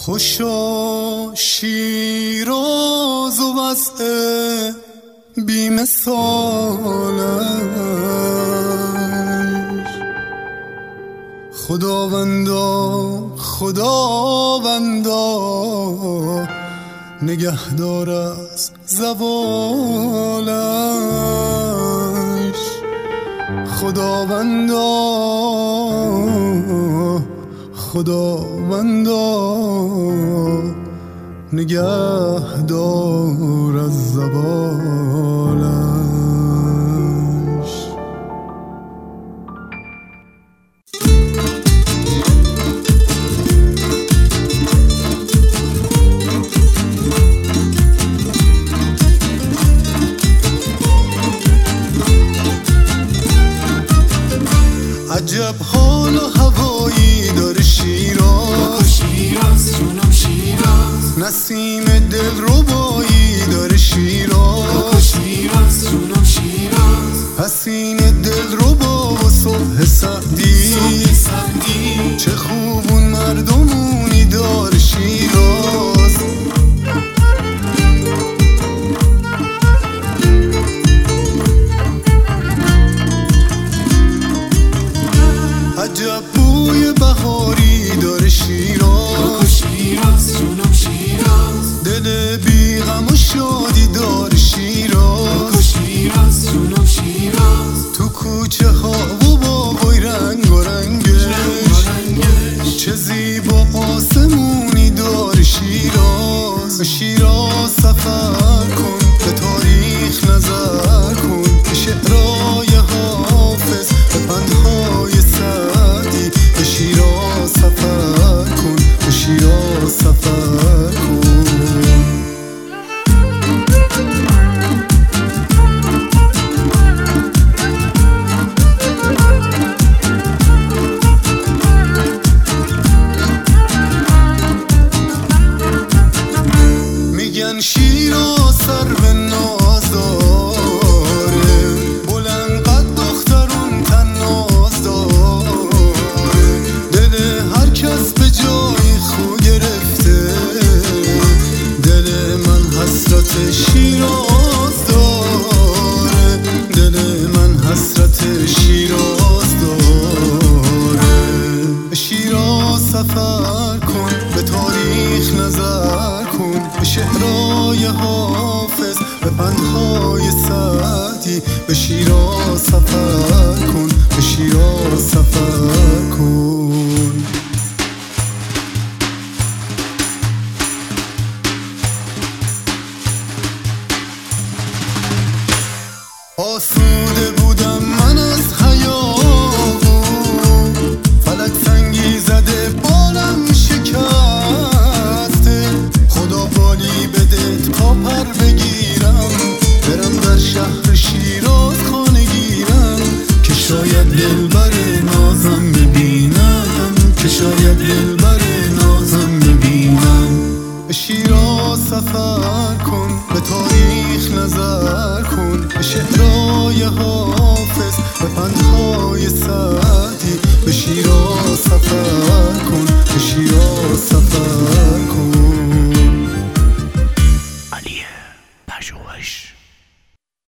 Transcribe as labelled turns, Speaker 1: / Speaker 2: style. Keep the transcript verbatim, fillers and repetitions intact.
Speaker 1: خوشا شیراز و وضع بی مثالش، خداوندا خداوندا نگهدار از زوالش، خداوندا خداوندا نگهدار از زوالش. عجب حال و هوایی داره شیراز،
Speaker 2: شیراز جونم شیراز،
Speaker 1: نسیم دل ربایی داره شیراز،
Speaker 2: شیراز جونم شیراز،
Speaker 1: حسین دل ربا و صبح سعدی، چه خوبون مردمونی داره شیراز. عجب بوی بهاری داره شیراز،
Speaker 2: شیراز جونم شیراز،
Speaker 1: دل بی غم و شادی داره شیراز،
Speaker 2: شیراز جونم شیراز،
Speaker 1: تو کوچه ها و باغای رنگ و رنگش، چه زیبا آسمونی داره شیراز. به شیراز سفر کن، به تاریخ نظر کن، به شعرهای حافظ، به پندهای سعدی. به شیراز سفر کن، به شیراز سفر کن. میگن شیراز سر به ناز داره، بلند قد دخترون تناز داره، دل هر کس به جای خو گرفته، دل من حسرت شیراز داره، دل من حسرت شیراز داره. به شیراز سفر کن، به تاریخ نظر کن، به شعرهای حافظ، به پندهای سعدی. به شیراز سفر کن، به شیراز سفر کن. آسوده بودم من از حیابون، فلک سنگی زده بالم شکسته، خدا بالی بده تا پر بگیرم، برم در شهر شیراز خانه گیرم، که شاید دلبر نازم ببینم، که شاید دلبر نازم ببینم. به شیراز سفر کن، به تاریخ نظر کن، به شعرهای حافظ، به پندهای سعدی. به شیراز سفر کن، به شیراز سفر